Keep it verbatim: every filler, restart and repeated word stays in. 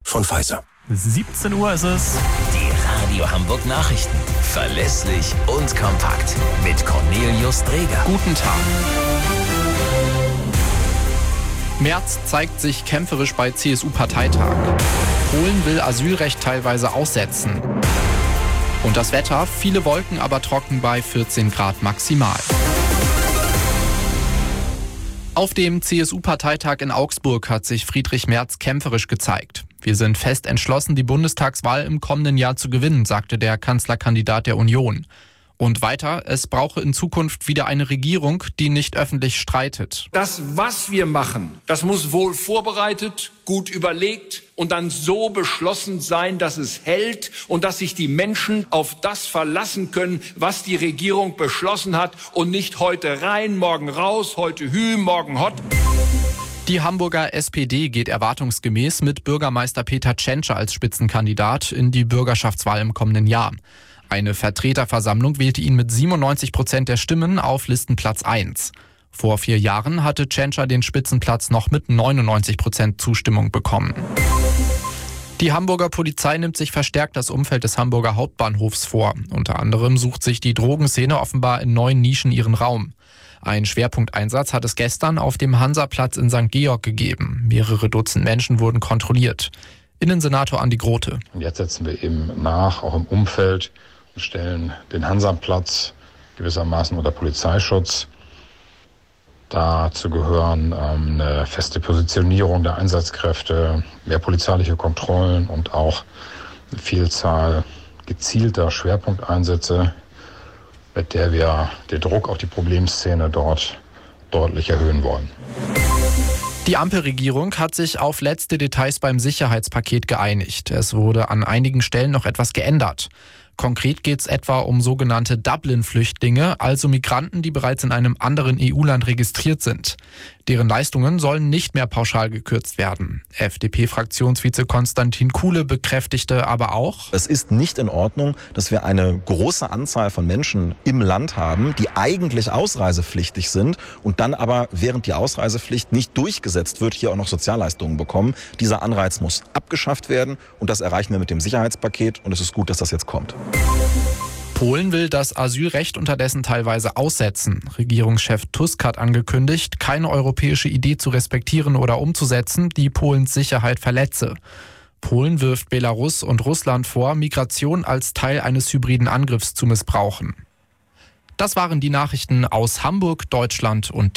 von Pfizer. siebzehn Uhr ist es. Die Radio Hamburg Nachrichten. Verlässlich und kompakt. Mit Cornelius Dreger. Guten Tag. Merz zeigt sich kämpferisch bei C S U-Parteitag. Polen will Asylrecht teilweise aussetzen. Und das Wetter, viele Wolken, aber trocken bei vierzehn Grad maximal. Auf dem C S U-Parteitag in Augsburg hat sich Friedrich Merz kämpferisch gezeigt. Wir sind fest entschlossen, die Bundestagswahl im kommenden Jahr zu gewinnen, sagte der Kanzlerkandidat der Union. Und weiter, es brauche in Zukunft wieder eine Regierung, die nicht öffentlich streitet. Das, was wir machen, das muss wohl vorbereitet, gut überlegt und dann so beschlossen sein, dass es hält und dass sich die Menschen auf das verlassen können, was die Regierung beschlossen hat und nicht heute rein, morgen raus, heute hü, morgen hot. Die Hamburger S P D geht erwartungsgemäß mit Bürgermeister Peter Tschentscher als Spitzenkandidat in die Bürgerschaftswahl im kommenden Jahr. Eine Vertreterversammlung wählte ihn mit siebenundneunzig Prozent der Stimmen auf Listenplatz eins. Vor vier Jahren hatte Tschentscher den Spitzenplatz noch mit neunundneunzig Prozent Zustimmung bekommen. Die Hamburger Polizei nimmt sich verstärkt das Umfeld des Hamburger Hauptbahnhofs vor. Unter anderem sucht sich die Drogenszene offenbar in neuen Nischen ihren Raum. Ein Schwerpunkteinsatz hat es gestern auf dem Hansaplatz in Sankt Georg gegeben. Mehrere Dutzend Menschen wurden kontrolliert. Innensenator Andi Grote. Und jetzt setzen wir eben nach, auch im Umfeld, und stellen den Hansaplatz gewissermaßen unter Polizeischutz. Dazu gehören ähm, eine feste Positionierung der Einsatzkräfte, mehr polizeiliche Kontrollen und auch eine Vielzahl gezielter Schwerpunkteinsätze, mit der wir den Druck auf die Problemszene dort deutlich erhöhen wollen. Die Ampelregierung hat sich auf letzte Details beim Sicherheitspaket geeinigt. Es wurde an einigen Stellen noch etwas geändert. Konkret geht es etwa um sogenannte Dublin-Flüchtlinge, also Migranten, die bereits in einem anderen E U-Land registriert sind. Deren Leistungen sollen nicht mehr pauschal gekürzt werden. F D P-Fraktionsvize Konstantin Kuhle bekräftigte aber auch: Es ist nicht in Ordnung, dass wir eine große Anzahl von Menschen im Land haben, die eigentlich ausreisepflichtig sind und dann aber, während die Ausreisepflicht nicht durchgesetzt wird, hier auch noch Sozialleistungen bekommen. Dieser Anreiz muss abgeschafft werden und das erreichen wir mit dem Sicherheitspaket und es ist gut, dass das jetzt kommt. Polen will das Asylrecht unterdessen teilweise aussetzen. Regierungschef Tusk hat angekündigt, keine europäische Idee zu respektieren oder umzusetzen, die Polens Sicherheit verletze. Polen wirft Belarus und Russland vor, Migration als Teil eines hybriden Angriffs zu missbrauchen. Das waren die Nachrichten aus Hamburg, Deutschland und